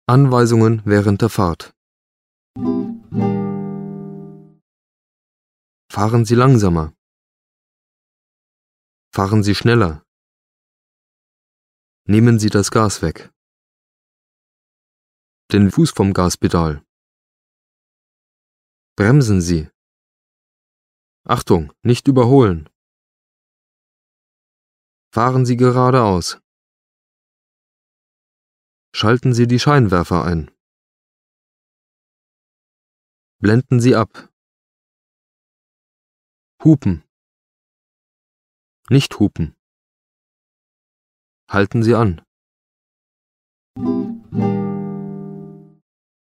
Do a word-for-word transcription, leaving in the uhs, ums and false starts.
Anweisungen während der Fahrt. Fahren Sie langsamer. Fahren Sie schneller. Nehmen Sie das Gas weg. Den Fuß vom Gaspedal. Bremsen Sie. Achtung, nicht überholen. Fahren Sie geradeaus. Schalten Sie die Scheinwerfer ein. Blenden Sie ab. Hupen. Nicht hupen. Halten Sie an.